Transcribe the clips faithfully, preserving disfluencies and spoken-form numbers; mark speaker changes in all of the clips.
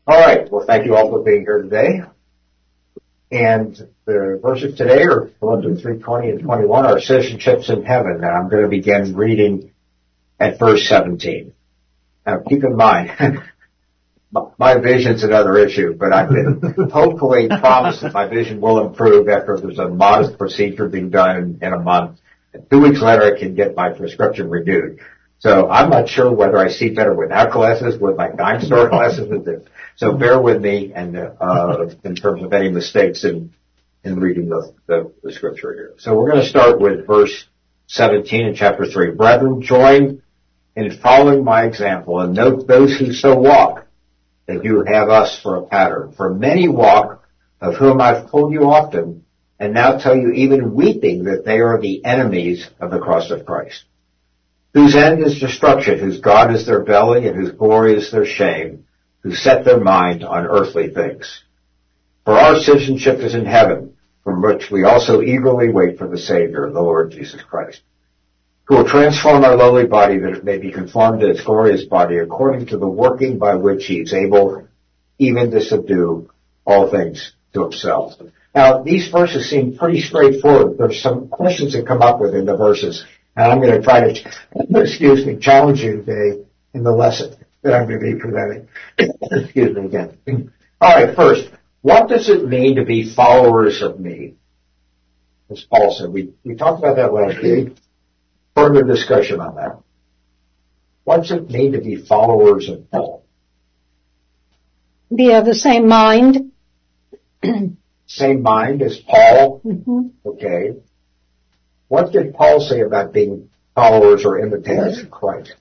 Speaker 1: All right. Well, thank you all for being here today. And the verses today are Philippians three twenty and twenty-one, our citizenships in heaven. And I'm going to begin reading at verse seventeen. Now, keep in mind, my vision's another issue, but I've been hopefully promised that my vision will improve after there's a modest procedure being done in a month. And two weeks later, I can get my prescription renewed. So I'm not sure whether I see better without glasses, with my dime-store glasses. So bear with me and uh in terms of any mistakes in in reading the, the, the scripture here. So we're going to start with verse seventeen in chapter three. Brethren, join in following my example and note those who so walk, that you have us for a pattern. For many walk, of whom I've told you often, and now tell you even weeping that they are the enemies of the cross of Christ, whose end is destruction, whose God is their belly, and whose glory is their shame, who set their mind on earthly things. For our citizenship is in heaven, from which we also eagerly wait for the Savior, the Lord Jesus Christ, who will transform our lowly body that it may be conformed to its glorious body according to the working by which he is able even to subdue all things to himself. Now, these verses seem pretty straightforward. There's some questions that come up within the verses, and I'm going to try to, excuse me, challenge you today in the lesson that I'm going to be presenting. Excuse me again. All right, first, what does it mean to be followers of me? As Paul said, we, we talked about that last week. Further discussion on that. What's it mean to be followers of Paul?
Speaker 2: Be of the same mind.
Speaker 1: Same mind as Paul?
Speaker 2: Mm-hmm.
Speaker 1: Okay. What did Paul say about being followers or imitators of Christ?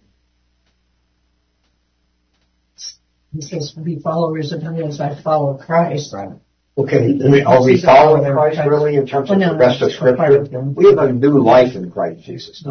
Speaker 3: He says, be followers of him as I follow Christ.
Speaker 1: Right. Okay, are we following Christ really in terms of the rest of Scripture? We have a new life in Christ Jesus.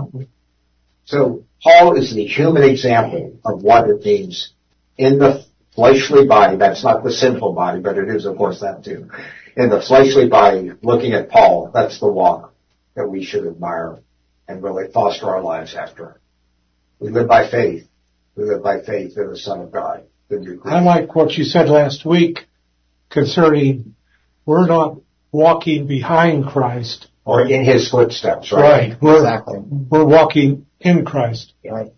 Speaker 1: So Paul is the human example of what it means in the fleshly body. That's not the sinful body, but it is, of course, that too. In the fleshly body, looking at Paul, that's the walk that we should admire and really foster our lives after. We live by faith. We live by faith in the Son of God.
Speaker 4: I like what you said last week concerning we're not walking behind Christ.
Speaker 1: Or in his footsteps, right?
Speaker 4: Right. We're,
Speaker 1: exactly.
Speaker 4: We're walking in Christ.
Speaker 1: Right.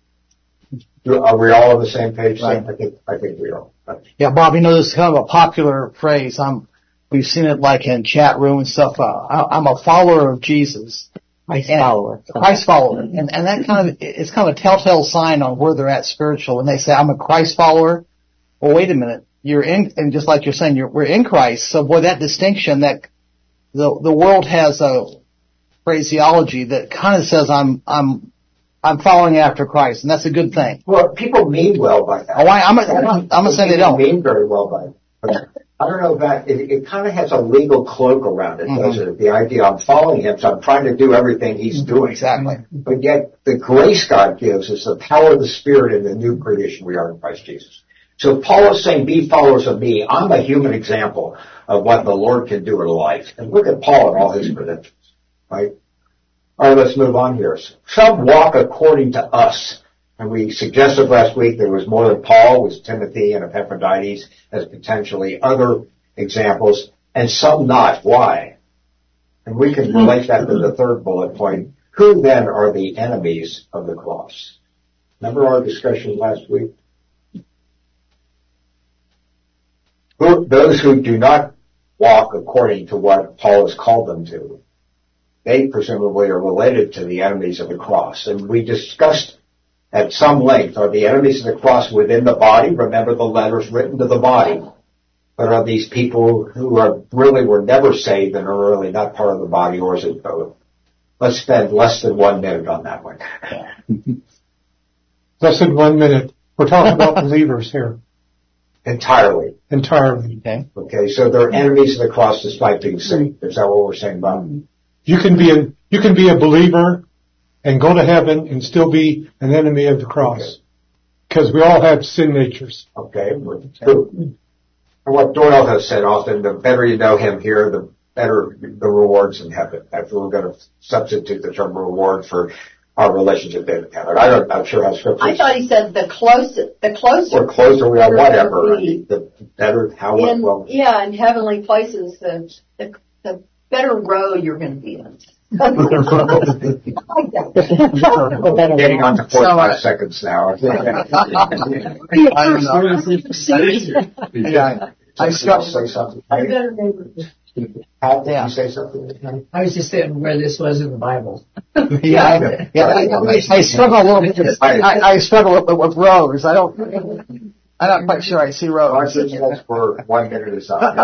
Speaker 1: Are we all on the same page?
Speaker 5: Right.
Speaker 1: I think, I think we are.
Speaker 5: Yeah, Bob, you know, this is kind of a popular phrase. I'm, we've seen it like in chat room and stuff. Uh, I, I'm a follower of Jesus.
Speaker 2: Christ
Speaker 5: and,
Speaker 2: follower.
Speaker 5: Christ follower. And, and that kind of, it's kind of a telltale sign on where they're at spiritual. When they say, I'm a Christ follower, well, wait a minute. You're in, and just like you're saying, you're, we're in Christ. So, boy, that distinction that the the world has a phraseology that kind of says, I'm I'm I'm following after Christ, and that's a good thing.
Speaker 1: Well, people mean well by that.
Speaker 5: Oh, I, I'm I'm I'm not saying they don't
Speaker 1: mean very well by it. But I don't know that it, it kind of has a legal cloak around it, mm-hmm. doesn't it? The idea I'm following him, so I'm trying to do everything he's doing.
Speaker 5: Exactly.
Speaker 1: But yet, the grace God gives is the power of the Spirit in the new creation we are in Christ Jesus. So Paul is saying, be followers of me. I'm a human example of what the Lord can do in life. And look at Paul and all his credentials, right? All right, let's move on here. Some walk according to us. And we suggested last week there was more than Paul, was Timothy and Epaphroditus as potentially other examples, and some not. Why? And we can relate that to the third bullet point. Who then are the enemies of the cross? Remember our discussion last week? Who, those who do not walk according to what Paul has called them to, they presumably are related to the enemies of the cross. And we discussed at some length, are the enemies of the cross within the body? Remember the letters written to the body. But are these people who are really were never saved and are really not part of the body, or is it both? Let's spend less than one minute on that one.
Speaker 4: Less than one minute. We're talking about believers here.
Speaker 1: Entirely.
Speaker 4: Entirely.
Speaker 5: Okay.
Speaker 1: Okay, so they're enemies of the cross despite being saved. Is that what we're saying, Bob?
Speaker 4: You can be a, you can be a believer and go to heaven and still be an enemy of the cross. Because okay. we all have sin natures.
Speaker 1: Okay. True. And what Doyle has said often, the better you know him here, the better the rewards in heaven. After we're going to substitute the term reward for our relationship in heaven. I don't, I'm sure how scripture.
Speaker 2: I thought he said the closer, the closer.
Speaker 1: Or closer we are, whatever. I mean, the better, how
Speaker 2: in,
Speaker 1: well.
Speaker 2: Yeah, in heavenly places, the, the, the better row you're going to be in.
Speaker 1: Getting on to forty-five so, seconds now. I
Speaker 5: don't know. Yeah. I
Speaker 1: struck say something. How did
Speaker 5: yeah.
Speaker 1: you say something?
Speaker 3: I was just saying where this was in the Bible.
Speaker 5: yeah, I, yeah. I, I, I struggle a little bit. I, I struggle with, with rows. I don't. I'm not quite sure I see rows.
Speaker 1: That's for one minute or something.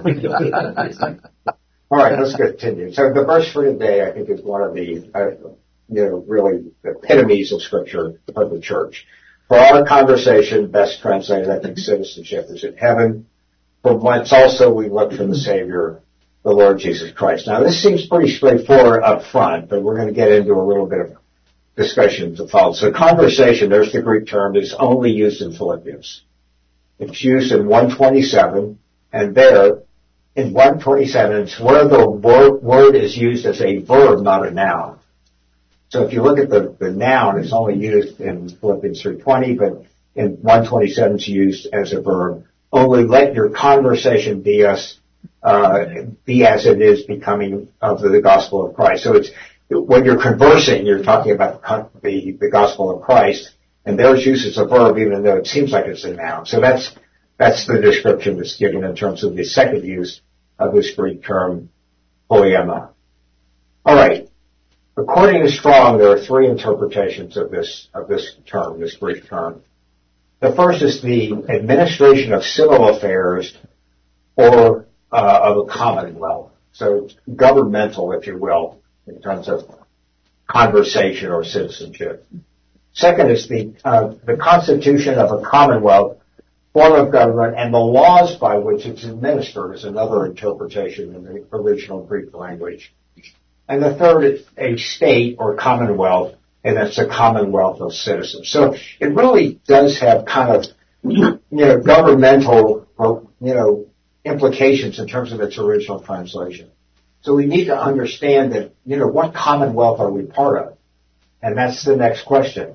Speaker 1: All right, let's continue. So the verse for today, I think, is one of the, uh, you know, really the epitomes of Scripture of the church. For our conversation, best translated, I think, citizenship is in heaven, from whence also we look for the Savior, the Lord Jesus Christ. Now, this seems pretty straightforward up front, but we're going to get into a little bit of discussion to follow. So conversation, there's the Greek term, is only used in Philippians. It's used in one twenty-seven, and there, in one twenty-seven, it's where the word, word is used as a verb, not a noun. So if you look at the, the noun, it's only used in Philippians three twenty, but in one twenty-seven it's used as a verb. Only let your conversation be us, uh, be as it is becoming of the, the gospel of Christ. So it's, when you're conversing, you're talking about the, the gospel of Christ, and there's used as a verb, even though it seems like it's a noun. So that's, that's the description that's given in terms of the second use of this Greek term, poiema. All right. According to Strong, there are three interpretations of this, of this term, this Greek term. The first is the administration of civil affairs or uh, of a commonwealth. So governmental, if you will, in terms of conversation or citizenship. Second is the, uh, the constitution of a commonwealth, form of government, and the laws by which it's administered is another interpretation in the original Greek language. And the third is a state or commonwealth, and that's a commonwealth of citizens. So it really does have kind of, you know, governmental, you know, implications in terms of its original translation. So we need to understand that, you know, what commonwealth are we part of? And that's the next question.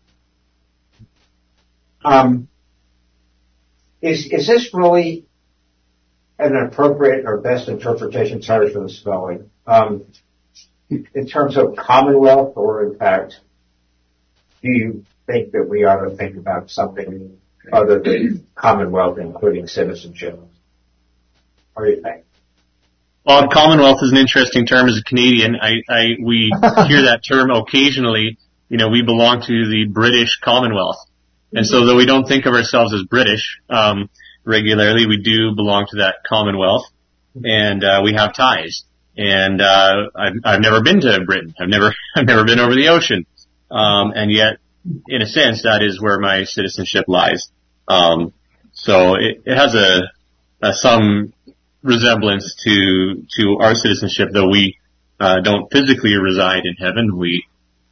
Speaker 1: Um, Is, is this really an appropriate or best interpretation, sorry for the spelling, um, in terms of commonwealth, or in fact, do you think that we ought to think about something other than commonwealth, including citizenship? What do you think?
Speaker 6: Well, commonwealth is an interesting term. As a Canadian, I, I we hear that term occasionally. You know, we belong to the British Commonwealth. And so though we don't think of ourselves as British um, regularly, we do belong to that Commonwealth, and uh, we have ties. And uh, I've, I've never been to Britain. I've never I've never been over the ocean. Um, and yet, in a sense, that is where my citizenship lies. Um, so it, it has a, a some resemblance to to our citizenship, though we uh, don't physically reside in heaven. We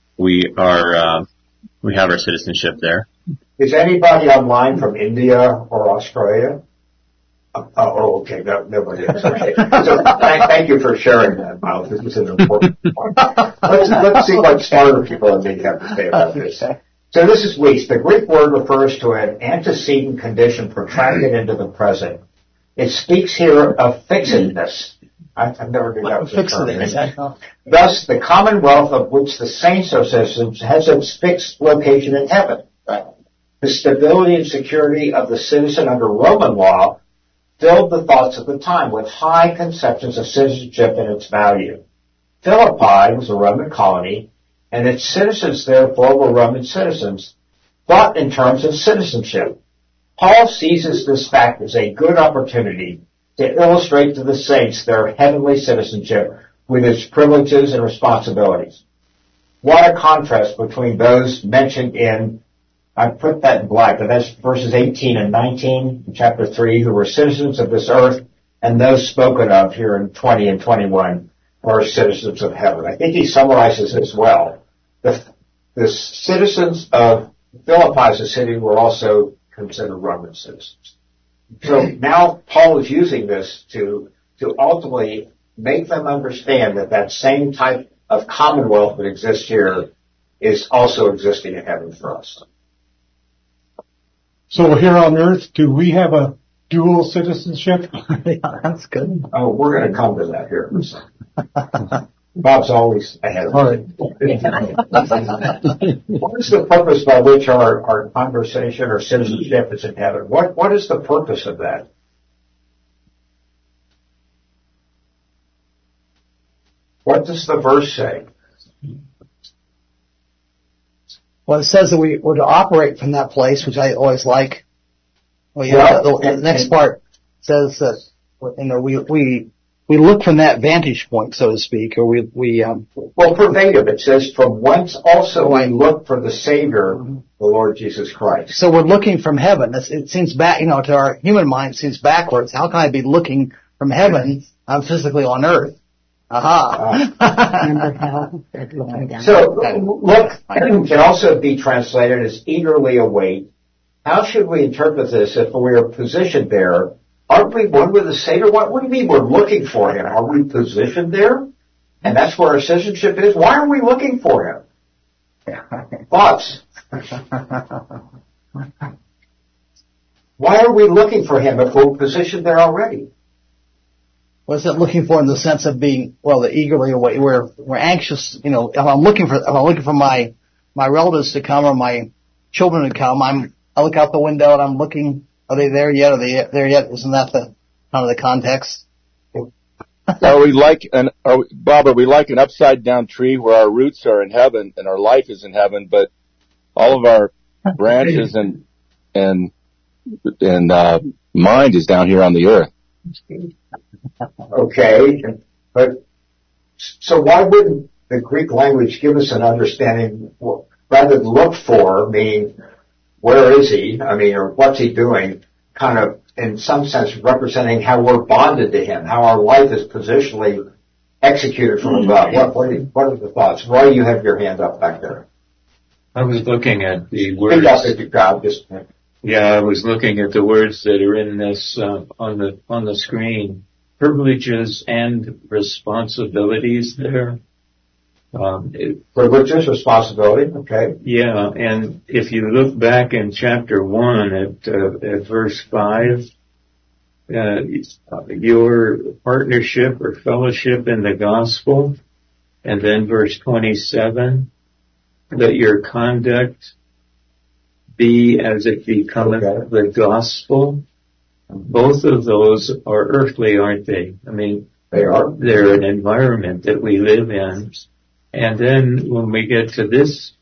Speaker 6: we are uh, we have our citizenship there.
Speaker 1: Is anybody online from India or Australia? Uh, oh, okay. No, nobody is. Okay. So thank, thank you for sharing that, Miles. This is an important point. Let's, let's see what smarter people in me have to say about this. So this is least. The Greek word refers to an antecedent condition protracted into the present. It speaks here of fixedness. I, I've never been that term. Thus, the commonwealth of which the saints are citizens has its fixed location in heaven. The stability and security of the citizen under Roman law filled the thoughts of the time with high conceptions of citizenship and its value. Philippi was a Roman colony, and its citizens therefore were Roman citizens, thought in terms of citizenship. Paul seizes this fact as a good opportunity to illustrate to the saints their heavenly citizenship with its privileges and responsibilities. What a contrast between those mentioned in, I put that in black, but that's verses eighteen and nineteen in chapter three, who were citizens of this earth, and those spoken of here in twenty and twenty-one are citizens of heaven. I think he summarizes as well. The, the citizens of Philippi as a city were also considered Roman citizens. So now Paul is using this to, to ultimately make them understand that that same type of commonwealth that exists here is also existing in heaven for us.
Speaker 4: So here on earth, do we have a dual citizenship?
Speaker 5: Yeah, that's good.
Speaker 1: Oh, we're going to come to that here. Bob's always ahead of
Speaker 4: All
Speaker 1: me.
Speaker 4: right.
Speaker 1: What is the purpose by which our, our conversation or citizenship is in heaven? What What is the purpose of that? What does the verse say?
Speaker 5: Well, it says that we were to operate from that place, which I always like. Well, yeah,
Speaker 1: Well,
Speaker 5: the, the
Speaker 1: and-
Speaker 5: next
Speaker 1: and-
Speaker 5: part says that, you know, we, we, we look from that vantage point, so to speak, or we, we, um,
Speaker 1: Well, verbatim, it says, from whence also I look for the Savior, the Lord Jesus Christ.
Speaker 5: so we're looking from heaven. It's, it seems back, you know, to our human mind, it seems backwards. How can I be looking from heaven? I'm physically on earth. Aha.
Speaker 3: Remember how they're looking down.
Speaker 1: So, look can also be translated as eagerly await. How should we interpret this if we are positioned there? Aren't we one with the Savior? What, what do you mean we're looking for Him? Are we positioned there? And that's where our citizenship is? Why are we looking for Him? Thoughts? Why are we looking for Him if we're positioned there already?
Speaker 5: What's it looking for in the sense of being, well, the eagerly await? We're, we're anxious, you know, if I'm looking for, if I'm looking for my, my relatives to come or my children to come, I'm, I look out the window and I'm looking, are they there yet? Are they there yet? Isn't that the, kind of the context?
Speaker 7: Are we like an, are we, Bob, are we like an upside down tree where our roots are in heaven and our life is in heaven, but all of our branches and, and, and, uh, mind is down here on the earth?
Speaker 1: Okay, but so why wouldn't the Greek language give us an understanding, well, rather than look for, meaning where is he, I mean, or what's he doing, kind of in some sense representing how we're bonded to him, how our life is positionally executed from above. What, what, are, you, what are the thoughts? Roy, you have your hand up back there.
Speaker 8: I was looking at the
Speaker 1: Speak
Speaker 8: words.
Speaker 1: up if you God, just
Speaker 8: Yeah, I was looking at the words that are in this uh, on the on the screen. Privileges and responsibilities there. Um, it,
Speaker 1: privileges, responsibility, okay.
Speaker 8: yeah, and if you look back in chapter one at uh, at verse five, uh, your partnership or fellowship in the gospel, and then verse twenty-seven, that your conduct be as it becometh
Speaker 1: Okay.
Speaker 8: the gospel. Both of those are earthly, aren't they? I mean,
Speaker 1: They are.
Speaker 8: they're an environment that we live in. And then when we get to this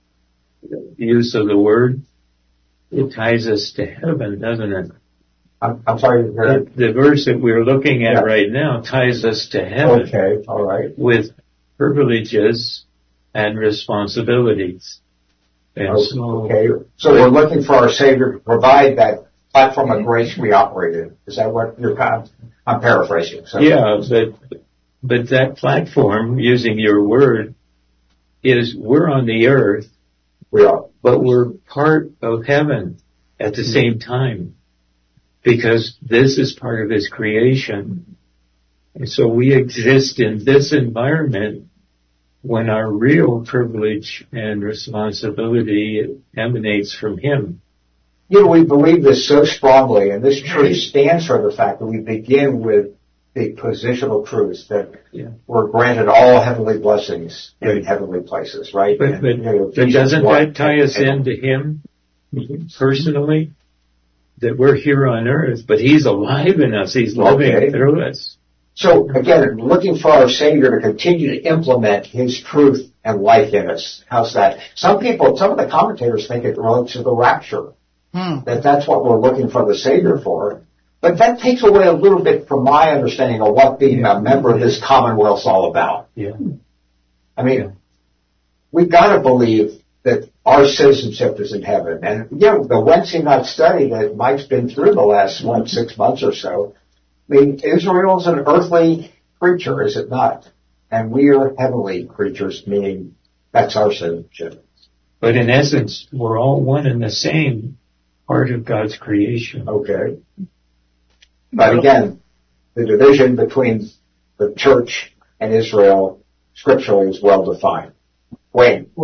Speaker 8: use of the word, it ties us to heaven, doesn't it?
Speaker 1: I'm, I'm sorry to hear
Speaker 8: The, the verse that we're looking at
Speaker 1: Yeah.
Speaker 8: right now ties us to heaven
Speaker 1: Okay, all right.
Speaker 8: with privileges and responsibilities. And so,
Speaker 1: Okay, so we're looking for our Savior to provide that platform of grace we operate in. Is that what you're kind of, I'm paraphrasing. So.
Speaker 8: yeah, but, but that platform, using your word, is we're on the earth,
Speaker 1: We are.
Speaker 8: but we're part of heaven at the same time, because this is part of His creation. And so we exist in this environment when our real privilege and responsibility emanates from Him.
Speaker 1: You know, we believe this so strongly, and this truth stands for the fact that we begin with the positional truths that
Speaker 8: Yeah.
Speaker 1: we're granted all heavenly blessings in heavenly places, right?
Speaker 8: But,
Speaker 1: And,
Speaker 8: but,
Speaker 1: you know,
Speaker 8: but
Speaker 1: Ephesians
Speaker 8: doesn't
Speaker 1: one,
Speaker 8: that tie us
Speaker 1: and-
Speaker 8: into Him personally? That we're here on earth, but He's alive in us. He's living
Speaker 1: Okay.
Speaker 8: through us.
Speaker 1: So again, looking for our Savior to continue to implement His truth and life in us. How's that? Some people, some of the commentators think it relates to the rapture.
Speaker 5: Hmm.
Speaker 1: That that's what we're looking for the Savior for. But that takes away a little bit from my understanding of what being a member of this commonwealth's all about.
Speaker 8: Yeah.
Speaker 1: I mean, we've got to believe that our citizenship is in heaven. And, you know, the Wednesday night study that Mike's been through the last, what, six months or so, I mean, Israel's an earthly creature, is it not? And we are heavenly creatures, meaning that's our citizenship.
Speaker 8: But in essence, we're all one and the same, part of God's creation.
Speaker 1: Okay. But again, the division between the church and Israel scripturally is well defined. Wayne.
Speaker 4: Well,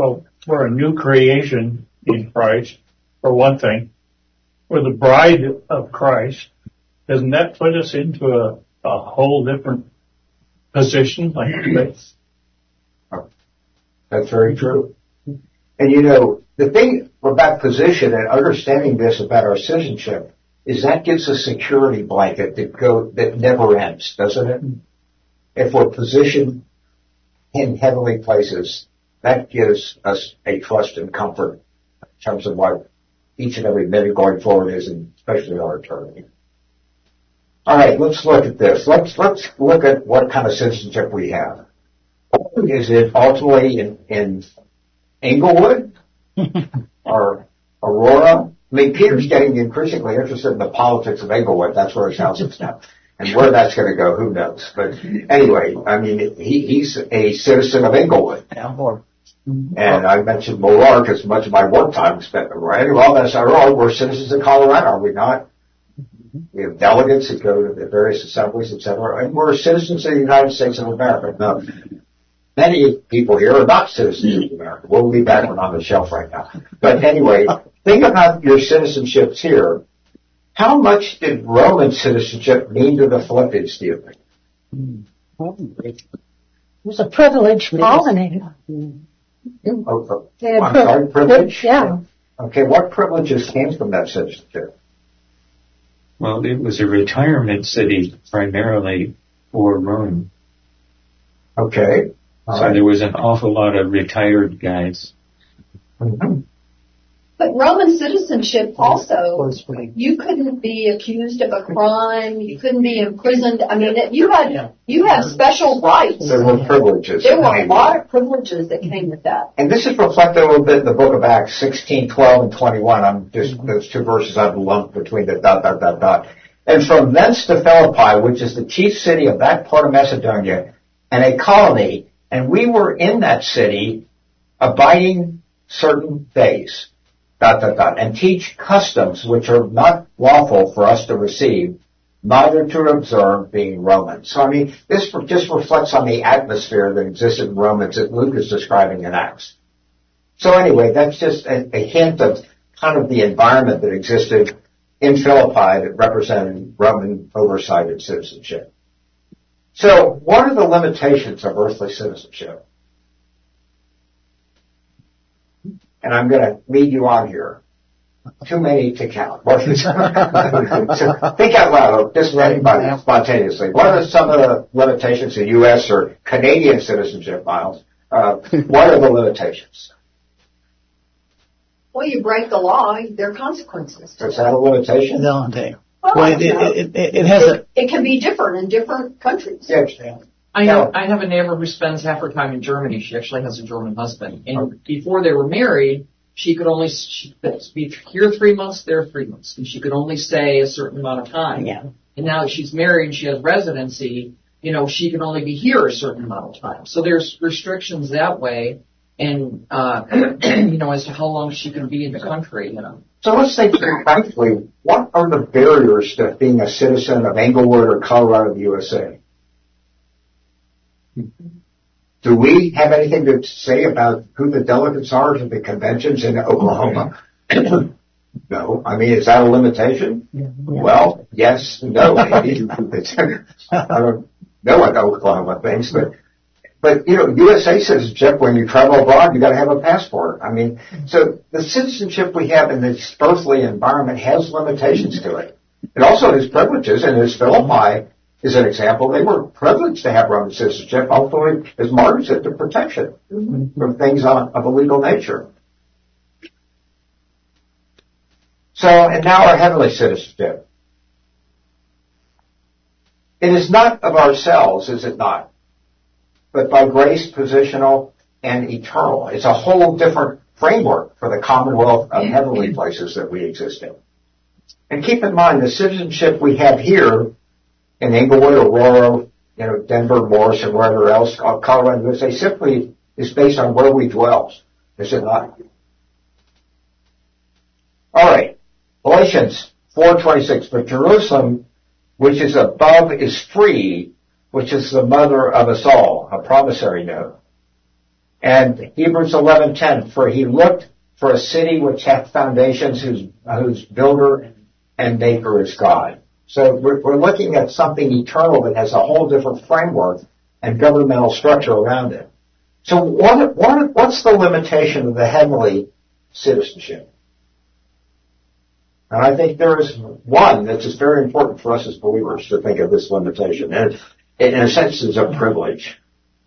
Speaker 9: we're a new creation in Christ, for one thing. We're the bride of Christ. Doesn't that put us into a, a whole different position, like this?
Speaker 1: That's very true. And you know, the thing about position and understanding this about our citizenship is that gives a security blanket that go that never ends, doesn't it? If we're positioned in heavenly places, that gives us a trust and comfort in terms of what each and every minute going forward is, and especially our eternity. All right, let's look at this. Let's let's look at what kind of citizenship we have. Is it ultimately in, in Englewood or Aurora? I mean, Peter's getting increasingly interested in the politics of Englewood. That's where his house is now. And where that's going to go, who knows? But anyway, I mean, he, he's a citizen of Englewood. And I mentioned Molar because much of my work time is spent right. Well, that's our own. We're citizens of Colorado, are we not? We have delegates that go to the various assemblies, et cetera. And we're citizens of the United States of America. Now, many people here are not citizens of America. We'll leave that one on the shelf right now. But anyway, think about your citizenships here. How much did Roman citizenship mean to the Philippians, do you think?
Speaker 3: It was a privileged colony.
Speaker 1: Oh, oh, I'm sorry, privilege?
Speaker 3: Yeah.
Speaker 1: Okay, what privileges came from that citizenship?
Speaker 8: Well, it was a retirement city primarily for Rome.
Speaker 1: Okay.
Speaker 8: So right. There was an awful lot of retired guys.
Speaker 1: Mm-hmm.
Speaker 2: But Roman citizenship also, you couldn't be accused of a crime, you couldn't be imprisoned. I mean, you had you had special rights.
Speaker 1: There were privileges.
Speaker 2: There were a lot of privileges that came with that.
Speaker 1: And this is reflected a little bit in the book of Acts sixteen, twelve, and twenty-one. I'm just, those two verses I've lumped between the dot, dot, dot, dot. And from thence to Philippi, which is the chief city of that part of Macedonia, and a colony, and we were in that city abiding certain days. Dot, dot, dot, and teach customs which are not lawful for us to receive, neither to observe, being Roman. So, I mean, this just reflects on the atmosphere that existed in Romans that Luke is describing in Acts. So anyway, that's just a, a hint of kind of the environment that existed in Philippi that represented Roman oversight and citizenship. So, what are the limitations of earthly citizenship? And I'm going to lead you on here. Too many to count. So think out loud, just anybody spontaneously. What are some of the limitations of U S or Canadian citizenship, Miles? Uh, what are the limitations?
Speaker 2: Well, you break the law, there are consequences.
Speaker 1: Is that a limitation?
Speaker 5: No, Dave.
Speaker 2: Well,
Speaker 5: well, it, it, it, it has
Speaker 2: it,
Speaker 5: a...
Speaker 2: It can be different in different countries.
Speaker 1: Yeah.
Speaker 10: I know, I have a neighbor who spends half her time in Germany. She actually has a German husband. And okay. Before they were married, she could only she could be here three months, there three months. And she could only stay a certain amount of time.
Speaker 3: Yeah.
Speaker 10: And now that she's married and she has residency, you know, she can only be here a certain amount of time. So there's restrictions that way. And, uh, you know, as to how long she can be in the country, you know.
Speaker 1: So let's think practically, what are the barriers to being a citizen of Englewood or Colorado, the U S A? Do we have anything to say about who the delegates are to the conventions in Oklahoma? No. I mean, is that a limitation? Yeah. Well, yes, no, maybe. I don't know what Oklahoma thinks, but, but, you know, U S A citizenship, when you travel abroad, you gotta have a passport. I mean, so the citizenship we have in this earthly environment has limitations to it. It also has privileges, and as Philippi is an example, they were privileged to have Roman citizenship, hopefully, as Martin said, to protection mm-hmm. from things on, of a legal nature. So, and now our heavenly citizenship. It is not of ourselves, is it not? But by grace, positional, and eternal. It's a whole different framework for the commonwealth of heavenly places that we exist in. And keep in mind, the citizenship we have here in Englewood, Aurora, you know, Denver, Morrison, wherever else, Colorado, U S A, simply is based on where we dwell. Is it not? All right. Galatians four twenty-six. But Jerusalem, which is above, is free, which is the mother of us all. A promissory note. And Hebrews eleven ten, for he looked for a city which hath foundations, whose, whose builder and maker is God. So we're, we're looking at something eternal that has a whole different framework and governmental structure around it. So what, what, what's the limitation of the heavenly citizenship? And I think there is one that is very important for us as believers to think of this limitation. And in a sense, it's a privilege.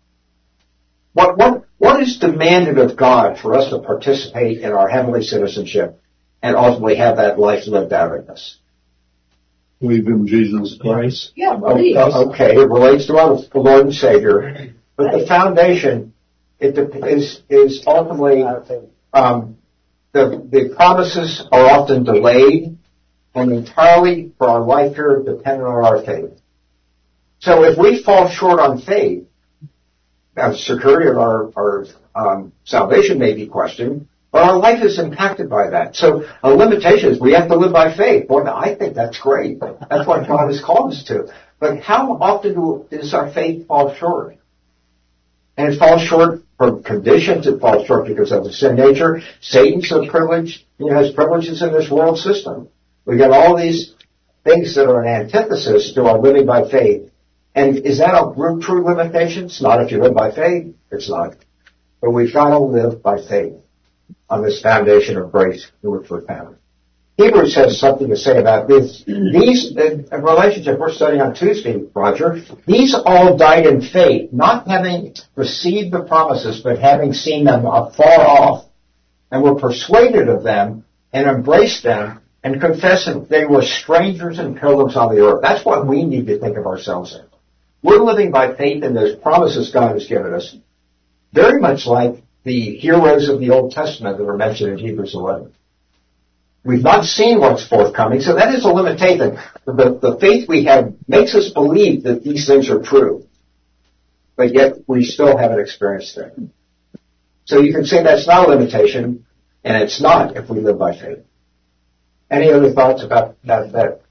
Speaker 1: What, what, what is demanded of God for us to participate in our heavenly citizenship and ultimately have that life lived out in us?
Speaker 11: Believe in Jesus Christ.
Speaker 2: Yeah, believe.
Speaker 1: Oh, okay, it relates to our Lord and Savior. But the foundation it is, is ultimately, um, the, the promises are often delayed and entirely for our life here dependent on our faith. So if we fall short on faith, now security of our, our um, salvation may be questioned, but our life is impacted by that. So a limitation is we have to live by faith. Boy, I think that's great. That's what God has called us to. But how often do, does our faith fall short? And it falls short for conditions. It falls short because of the sin nature. Satan's a privilege, you know, has privileges in this world system. We got all these things that are an antithesis to our living by faith. And is that a true limitation? It's not if you live by faith. It's not. But we've got to live by faith on this foundation of grace in which we're found. Hebrews has something to say about this. These, the relationship we're studying on Tuesday, Roger, these all died in faith, not having received the promises, but having seen them afar off, and were persuaded of them, and embraced them, and confessed that they were strangers and pilgrims on the earth. That's what we need to think of ourselves in. We're living by faith in those promises God has given us, very much like the heroes of the Old Testament that are mentioned in Hebrews eleven. We've not seen what's forthcoming, so that is a limitation. The, the faith we have makes us believe that these things are true, but yet we still haven't experienced them. So you can say that's not a limitation, and it's not if we live by faith. Any other thoughts about that? that?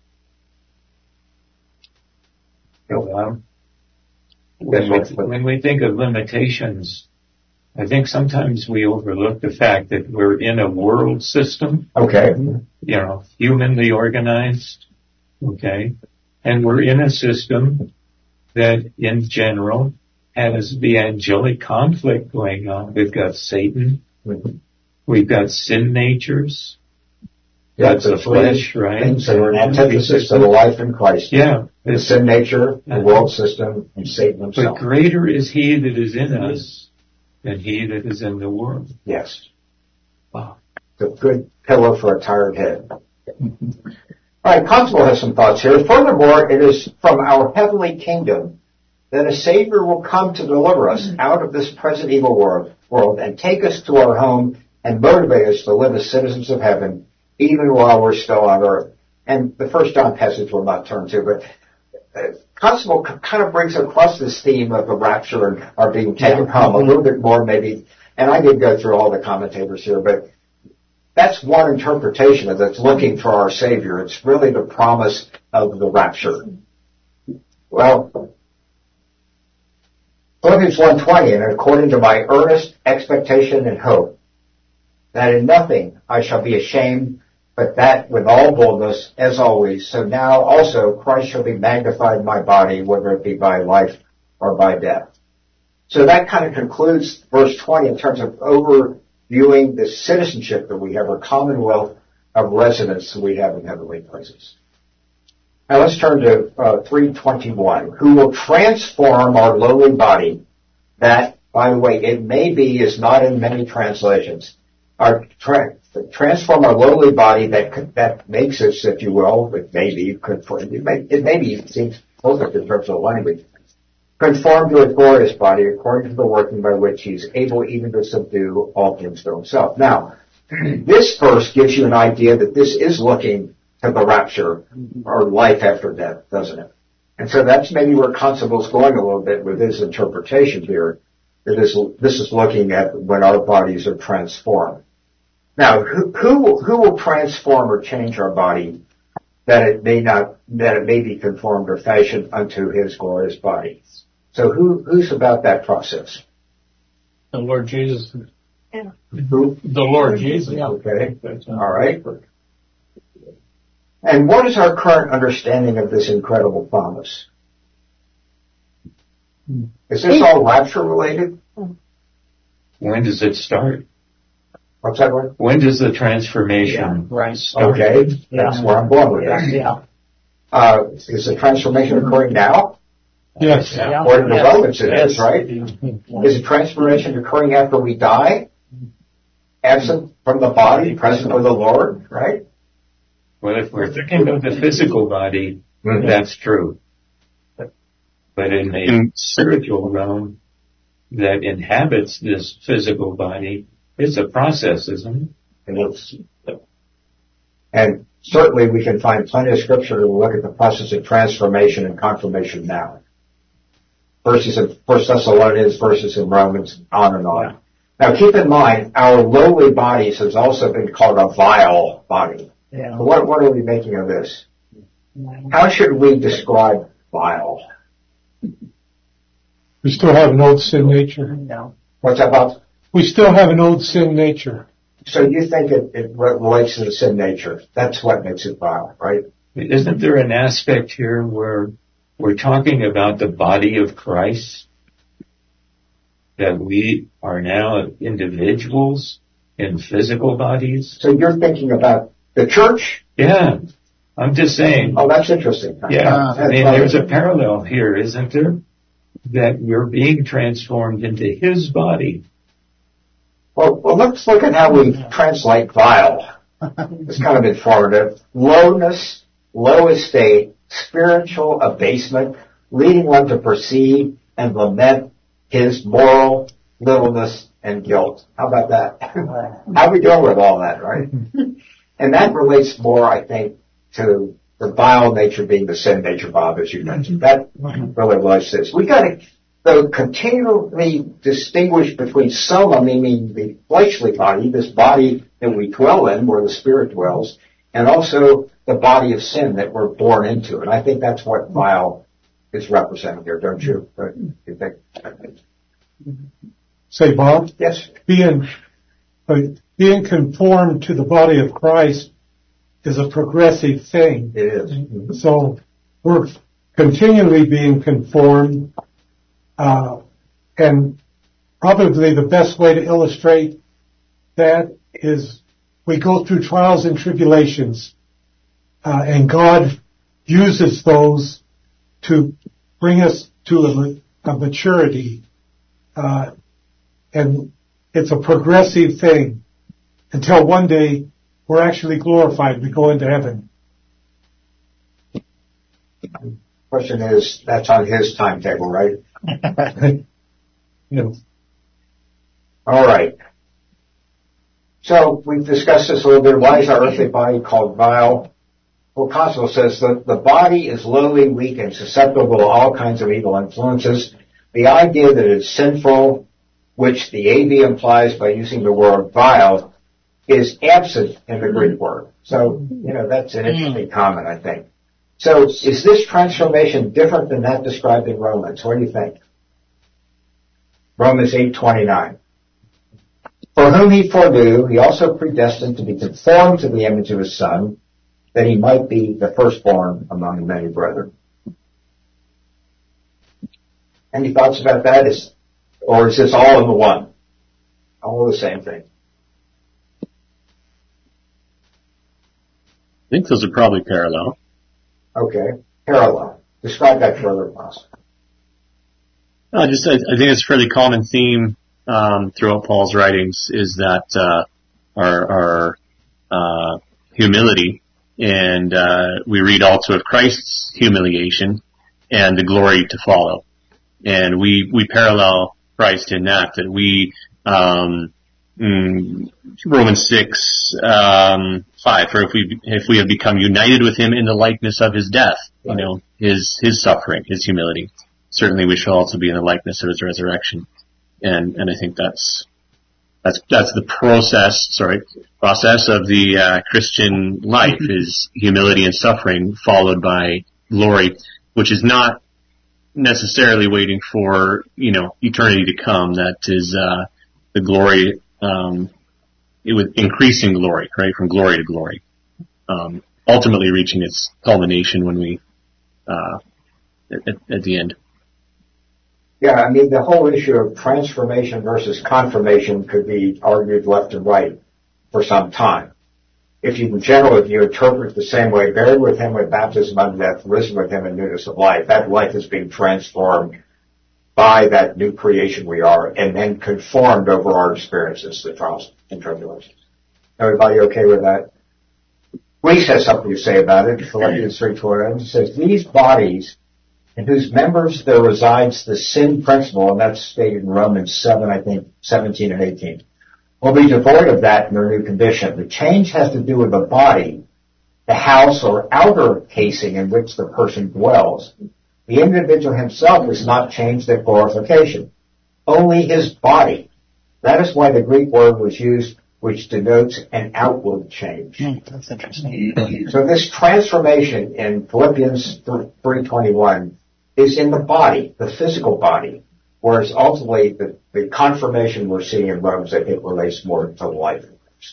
Speaker 8: Um, when, we, when we think of limitations, I think sometimes we overlook the fact that we're in a world system.
Speaker 1: Okay.
Speaker 8: You know, humanly organized. Okay. And we're in a system that in general has the angelic conflict going on. We've got Satan. We've got sin natures.
Speaker 1: Yeah,
Speaker 8: That's the flesh, right?
Speaker 1: Things that are an antithesis to the life in Christ.
Speaker 8: Yeah.
Speaker 1: The sin nature, the world system, and Satan himself.
Speaker 8: But greater is he that is in us than he that is in the world.
Speaker 1: Yes.
Speaker 8: Wow.
Speaker 1: It's a good pillow for a tired head. All right, Constable has some thoughts here. Furthermore, it is from our heavenly kingdom that a Savior will come to deliver us out of this present evil world, world and take us to our home and motivate us to live as citizens of heaven, even while we're still on earth. And the First John passage will not turn to, but uh, Constable kind of brings across this theme of the rapture and our being taken home a little bit more maybe, and I didn't go through all the commentators here, but that's one interpretation of that's looking for our Savior. It's really the promise of the rapture. Well, Philippians one twenty, and according to my earnest expectation and hope, that in nothing I shall be ashamed, but that with all boldness, as always, so now also Christ shall be magnified in my body, whether it be by life or by death. So that kind of concludes verse twenty in terms of overviewing the citizenship that we have, or commonwealth of residence that we have in heavenly places. Now let's turn to uh, three twenty-one, who will transform our lowly body, that, by the way, it may be is not in many translations, our tra- transform our lowly body that that makes us, if you will, it may be, conform, it may, it may be, it seems closer in terms of language, conform to a glorious body according to the working by which he's able even to subdue all things to himself. Now, this verse gives you an idea that this is looking to the rapture or life after death, doesn't it? And so that's maybe where Constable's going a little bit with his interpretation here. That this, this is looking at when our bodies are transformed. Now, who, who will, who will transform or change our body that it may not, that it may be conformed or fashioned unto his glorious body? So who, who's about that process?
Speaker 9: The Lord Jesus.
Speaker 3: Yeah.
Speaker 1: Who?
Speaker 9: The Lord Jesus.
Speaker 1: Okay. All right. And what is our current understanding of this incredible promise? Is this all rapture related?
Speaker 8: When does it start?
Speaker 1: What's that word?
Speaker 8: When does the transformation
Speaker 3: Yeah, right.
Speaker 8: start?
Speaker 1: Okay, that's where I'm going with this.
Speaker 3: Yeah.
Speaker 1: Uh, is the transformation occurring now?
Speaker 4: Yes.
Speaker 3: Yeah.
Speaker 1: According to
Speaker 3: Yes.
Speaker 1: Romans it is,
Speaker 3: Yes.
Speaker 1: right? Is the transformation occurring after we die? Absent from the body, present with the Lord, right?
Speaker 8: Well, if we're thinking of the physical body,
Speaker 1: Mhm.
Speaker 8: that's true. But in the
Speaker 6: In-
Speaker 8: spiritual realm that inhabits this physical body, it's a process, isn't it?
Speaker 1: And, it's, and certainly we can find plenty of scripture to look at the process of transformation and confirmation now. Verses in First Thessalonians, verses in Romans, on and on. Now keep in mind, our lowly bodies has also been called a vile body.
Speaker 3: Yeah.
Speaker 1: What, what are we making of this? How should we describe vile?
Speaker 4: We still have an old sin nature.
Speaker 3: No.
Speaker 1: What's that about?
Speaker 4: We still have an old sin nature.
Speaker 1: So you think it, it relates to the sin nature. That's what makes it vile, right?
Speaker 8: Isn't there an aspect here where we're talking about the body of Christ? That we are now individuals in physical bodies?
Speaker 1: So you're thinking about the church?
Speaker 8: Yeah. I'm just saying.
Speaker 1: Oh, that's interesting.
Speaker 8: Yeah.
Speaker 1: Uh,
Speaker 8: I mean, there's a parallel here, isn't there? That you're being transformed into His body.
Speaker 1: Well, well, let's look at how we translate vile. It's kind of informative. Lowness, low estate, spiritual abasement, leading one to perceive and lament his moral littleness and guilt. How about that? How are we doing with all that, right? And that relates more, I think, to the vile nature being the sin nature, Bob, as you mentioned. That really relates to this. We got to though continually distinguish between soma, meaning the fleshly body, this body that we dwell in, where the Spirit dwells, and also the body of sin that we're born into. And I think that's what vile is represented here, don't you? Right? You think?
Speaker 4: Say, Bob?
Speaker 1: Yes.
Speaker 4: Being, uh, being conformed to the body of Christ is a progressive thing.
Speaker 1: It is. Mm-hmm.
Speaker 4: So we're continually being conformed, uh, and probably the best way to illustrate that is we go through trials and tribulations, uh, and God uses those to bring us to a, a maturity, uh, and it's a progressive thing until one day we're actually glorified. We go into heaven.
Speaker 1: Question is, that's on His timetable, right?
Speaker 4: No.
Speaker 1: All right. So we've discussed this a little bit. Why is our earthly body called vile? Well, Cosmo says that the body is lowly, weak, and susceptible to all kinds of evil influences. The idea that it's sinful, which the A V implies by using the word vile, is absent in the Greek word. So, you know, that's an interesting comment, I think. So is this transformation different than that described in Romans? What do you think? Romans eight twenty-nine. For whom He foreknew, He also predestined to be conformed to the image of His Son, that He might be the firstborn among many brethren. Any thoughts about that? Is, or is this all in the one? All the same thing?
Speaker 6: I think those are probably parallel.
Speaker 1: Okay. Parallel. Describe that further, Ross.
Speaker 6: I just, I, I think it's a fairly common theme um, throughout Paul's writings is that uh, our, our uh, humility, and uh, we read also of Christ's humiliation and the glory to follow, and we we parallel Christ in that that we um, mm, Romans six um, five, for if we if we have become united with Him in the likeness of His death, you know, His His suffering, His humility. Certainly we shall also be in the likeness of His resurrection. And, and I think that's, that's, that's the process, sorry, process of the, uh, Christian life is humility and suffering followed by glory, which is not necessarily waiting for, you know, eternity to come. That is, uh, the glory, um, it was increasing glory, right, from glory to glory, um, ultimately reaching its culmination when we, uh, at, at the end.
Speaker 1: Yeah, I mean, the whole issue of transformation versus confirmation could be argued left and right for some time. If you, in general, if you interpret the same way, buried with him with baptism unto death, risen with him in newness of life, that life is being transformed by that new creation we are, and then conformed over our experiences, the trials and tribulations. Everybody okay with that? Reese has something to say about it. Philippians three twenty says, these bodies in whose members there resides the sin principle, and that's stated in Romans seven, I think, seventeen and eighteen, will be devoid of that in their new condition. The change has to do with the body, the house or outer casing in which the person dwells. The individual himself is not changed at glorification, only his body. That is why the Greek word was used, which denotes an outward change.
Speaker 5: Mm, that's interesting.
Speaker 1: So this transformation in Philippians three twenty-one is in the body, the physical body, whereas ultimately the, the confirmation we're seeing in Romans, I think, relates more to the life of Christ.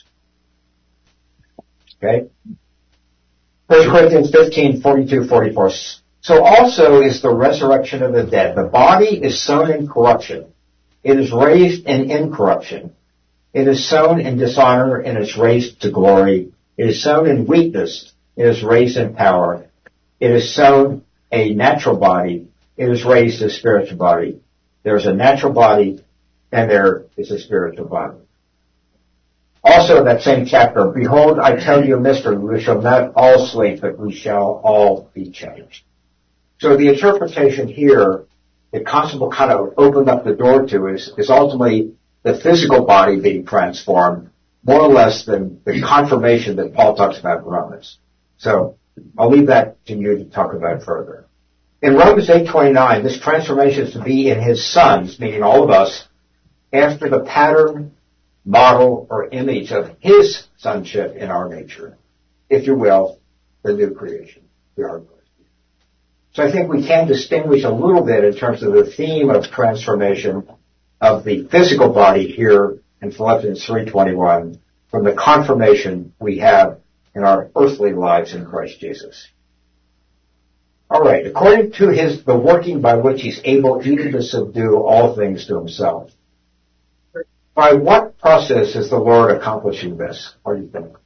Speaker 1: Okay? First Corinthians fifteen, forty-two, forty-four. So also is the resurrection of the dead. The body is sown in corruption. It is raised in incorruption. It is sown in dishonor and is raised to glory. It is sown in weakness. It is raised in power. It is sown a natural body. It is raised a spiritual body. There is a natural body and there is a spiritual body. Also in that same chapter, behold, I tell you a mystery. We shall not all sleep, but we shall all be changed. So the interpretation here that Constable kind of opened up the door to is, is ultimately the physical body being transformed, more or less than the confirmation that Paul talks about in Romans. So I'll leave that to you to talk about further. In Romans eight twenty-nine, this transformation is to be in his sons, meaning all of us, after the pattern, model, or image of his sonship in our nature. If you will, the new creation. We are. So I think we can distinguish a little bit in terms of the theme of transformation of the physical body here in Philippians three twenty-one from the confirmation we have in our earthly lives in Christ Jesus. All right, according to his the working by which he's able even to subdue all things to himself. By what process is the Lord accomplishing this? What do you think?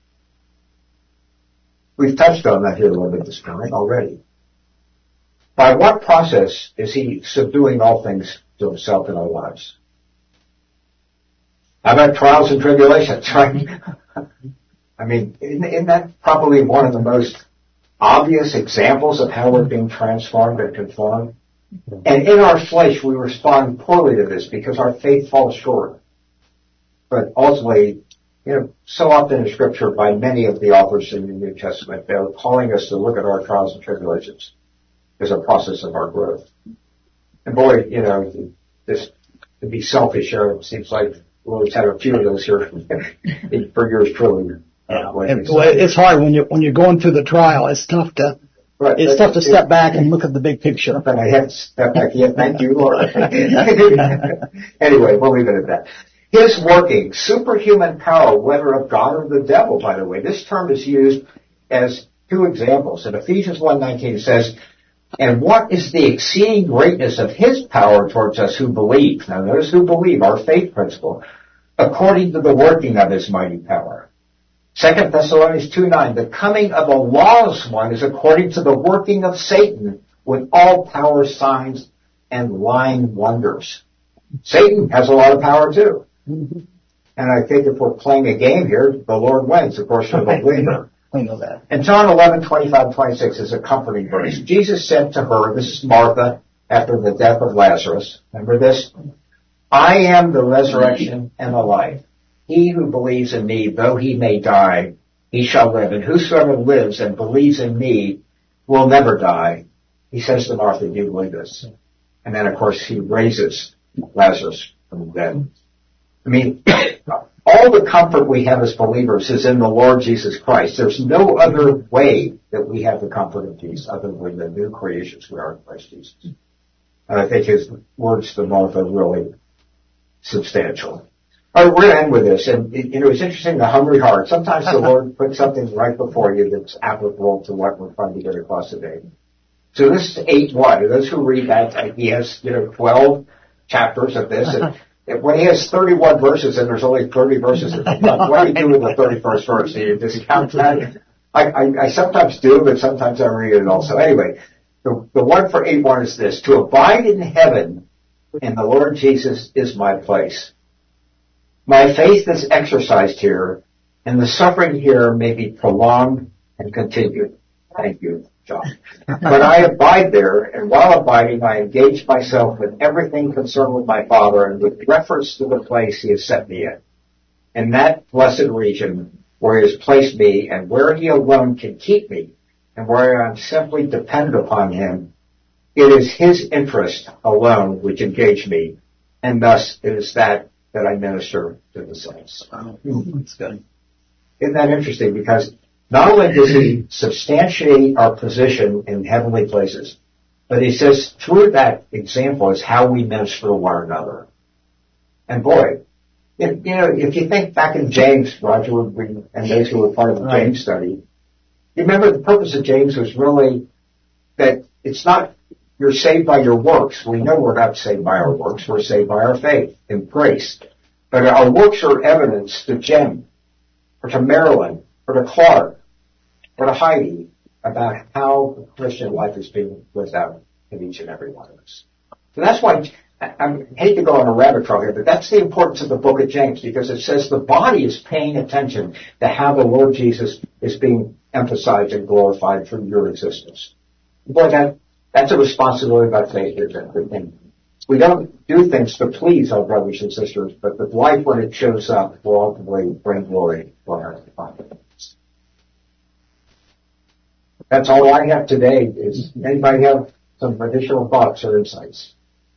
Speaker 1: We've touched on that here a little bit this morning already. By what process is he subduing all things to himself in our lives? How about trials and tribulations, right? I mean, isn't that probably one of the most obvious examples of how we're being transformed and conformed? And in our flesh, we respond poorly to this because our faith falls short. But ultimately, you know, so often in Scripture by many of the authors in the New Testament, they're calling us to look at our trials and tribulations as a process of our growth. And boy, you know, just to be selfish here, it seems like we've had a few of those here for yours truly.
Speaker 5: Yeah. And it's hard when you're when you're going through the trial. It's tough to
Speaker 1: right.
Speaker 5: it's tough to step back and look at the big picture.
Speaker 1: And I have to step back. Yeah, thank you, Lord. Anyway, we'll leave it at that. His working, superhuman power, whether of God or the devil, by the way. This term is used as two examples. In Ephesians one nineteen it says, and what is the exceeding greatness of his power towards us who believe? Now notice who believe, our faith principle, according to the working of his mighty power. Second Thessalonians two nine, the coming of a lawless one is according to the working of Satan with all power, signs, and lying wonders. Satan has a lot of power too. Mm-hmm. And I think if we're playing a game here, the Lord wins, of course, for the believer.
Speaker 5: I know that.
Speaker 1: And John eleven twenty-five twenty-six is a comforting verse. Jesus said to her, this is Martha after the death of Lazarus. Remember this? I am the resurrection and the life. He who believes in me, though he may die, he shall live. And whosoever lives and believes in me will never die. He says to Martha, do you believe this? And then, of course, he raises Lazarus from the dead. I mean, all the comfort we have as believers is in the Lord Jesus Christ. There's no other way that we have the comfort of Jesus other than the new creations we are in Christ Jesus. And I think his words to Martha really substantial. All right, we're going to end with this. And, you know, it's interesting, the hungry heart. Sometimes the Lord puts something right before you that's applicable to what we're trying to get across today. So this is eight one. And those who read that, he has, you know, twelve chapters of this. And, and when he has thirty-one verses and there's only thirty verses, like, what do you do with the thirty-first verse? Do you discount that? I, I, I sometimes do, but sometimes I read it also. Anyway, the, the one for eight one is this: to abide in heaven in the Lord Jesus is my place. My faith is exercised here, and the suffering here may be prolonged and continued. Thank you, John. But I abide there, and while abiding, I engage myself with everything concerned with my Father and with reference to the place he has set me in. In that blessed region where he has placed me and where he alone can keep me, and where I am simply dependent upon him, it is his interest alone which engage me, and thus it is that that I minister to the saints.
Speaker 5: Wow. That's good.
Speaker 1: Isn't that interesting? Because not only does he substantiate our position in heavenly places, but he says through that example is how we minister to one another. And boy, if, you know, if you think back in James, Roger and those who were part of the
Speaker 5: Right.
Speaker 1: James study, you remember the purpose of James was really that it's not you're saved by your works. We know we're not saved by our works. We're saved by our faith in grace. But our works are evidence to Jim, or to Marilyn, or to Clark, or to Heidi about how the Christian life is being lived out in each and every one of us. So that's why I, I hate to go on a rabbit trail here, but that's the importance of the book of James, because it says the body is paying attention to how the Lord Jesus is being emphasized and glorified through your existence. Boy, that That's a responsibility by faith, isn't it? We don't do things to please our brothers and sisters, but the life, when it shows up, will ultimately bring glory to our Father. That's all I have today. Is anybody have some additional thoughts or insights?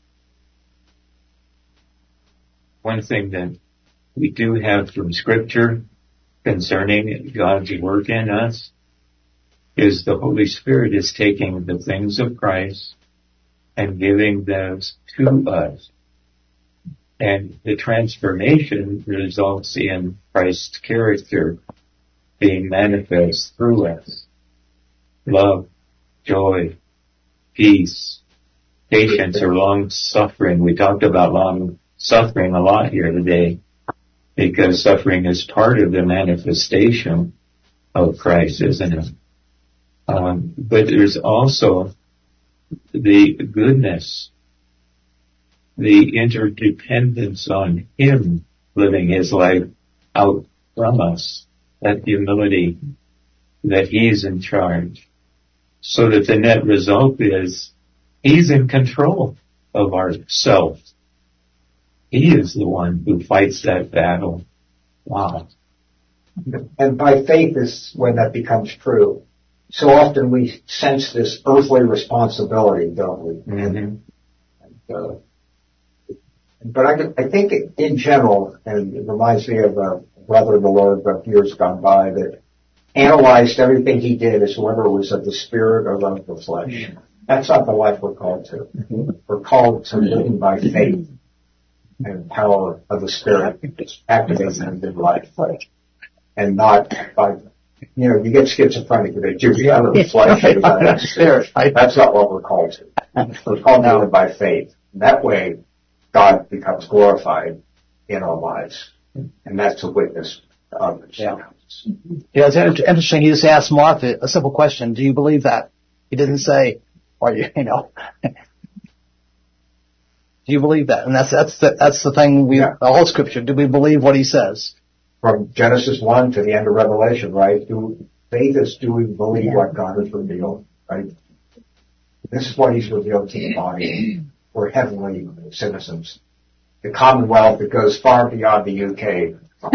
Speaker 8: One thing that we do have from Scripture concerning God's work in us is the Holy Spirit is taking the things of Christ and giving those to us. And the transformation results in Christ's character being manifest through us. Love, joy, peace, patience, or long suffering. We talked about long suffering a lot here today because suffering is part of the manifestation of Christ, isn't it? Um, but there's also the goodness, the interdependence on Him living His life out from us, that humility that He's in charge, so that the net result is He's in control of our self. He is the one who fights that battle. Wow.
Speaker 1: And by faith is when that becomes true. So often we sense this earthly responsibility, don't we?
Speaker 8: Mm-hmm.
Speaker 1: And, uh, but I, I think in general, and it reminds me of a brother in the Lord of years gone by that analyzed everything he did as whether it was of the spirit or of the flesh. Mm-hmm. That's not the life we're called to. Mm-hmm. We're called to living by faith and power of the Spirit activating in the life, and not by. You know, you get schizophrenic with it. You're out of the flesh. That's not what we're called to. We're called to live by faith. And that way, God becomes glorified in our lives. And that's a witness to others.
Speaker 5: Yeah, yeah it's interesting. He just asked Martha a simple question. Do you believe that? He didn't say, are you, you know. Do you believe that? And that's, that's the, that's the thing we, yeah. The whole scripture. Do we believe what he says?
Speaker 1: From Genesis one to the end of Revelation, right? Do faith is do we believe yeah. what God has revealed, right? This is what He's revealed to the body. We're heavenly citizens. The Commonwealth that goes far beyond the U K.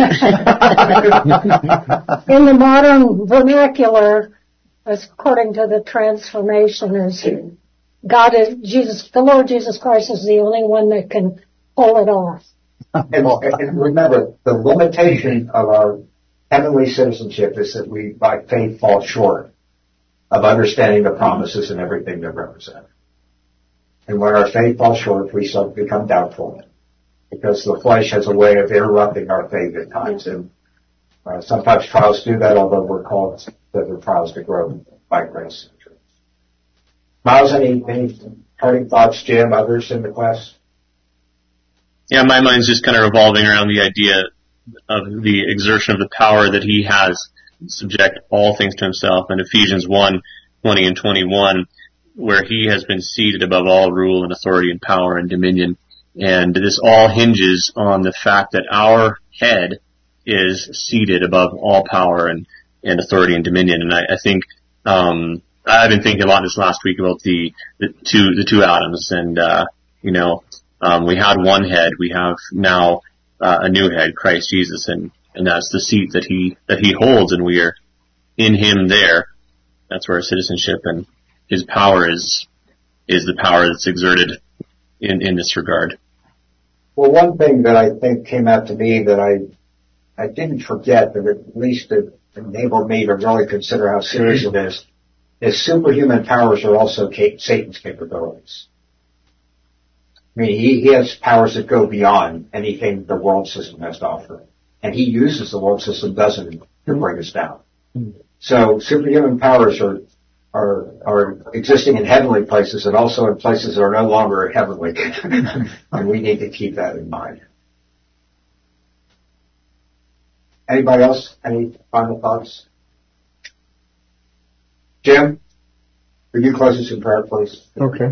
Speaker 12: In the modern vernacular, according to the transformation, is God is Jesus, the Lord Jesus Christ is the only one that can pull it off.
Speaker 1: And, and remember, the limitation of our heavenly citizenship is that we, by faith, fall short of understanding the promises and everything they represent. And when our faith falls short, we start to become doubtful. because the flesh has a way of interrupting our faith at times. And uh, sometimes trials do that, although we're called that the trials to grow by grace. Miles, any, any parting thoughts, Jim, others in the class?
Speaker 6: Yeah, my mind's just kind of revolving around the idea of the exertion of the power that he has to subject all things to himself. In Ephesians one, twenty and twenty-one, where he has been seated above all rule and authority and power and dominion. And this all hinges on the fact that our head is seated above all power and, and authority and dominion. And I, I think, um, I've been thinking a lot this last week about the, the two, the two Adams. And, uh, you know, um, we had one head. We have now, uh, a new head, Christ Jesus. And, and that's the seat that he, that he holds. And we are in him there. That's where our citizenship and his power is, is the power that's exerted in, in this regard.
Speaker 1: Well, one thing that I think came out to me that I, I didn't forget, but at least it enabled me to really consider how serious it is, is superhuman powers are also Satan's capabilities. I mean, he, he has powers that go beyond anything the world system has to offer. And he uses the world system, doesn't to bring us down. So superhuman powers are, are, are existing in heavenly places and also in places that are no longer heavenly. And we need to keep that in mind. Anybody else? Any final thoughts? Jim, would you close us in prayer, please?
Speaker 11: Okay.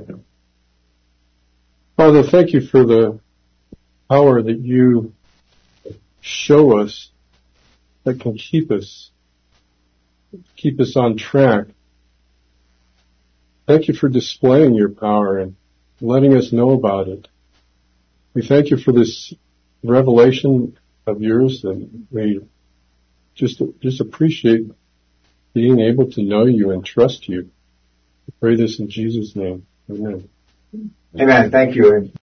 Speaker 11: Father, thank you for the power that you show us that can keep us, keep us on track. Thank you for displaying your power and letting us know about it. We thank you for this revelation of yours, and we just just appreciate being able to know you and trust you. I pray this in Jesus' name. Amen.
Speaker 1: Amen. Thank you.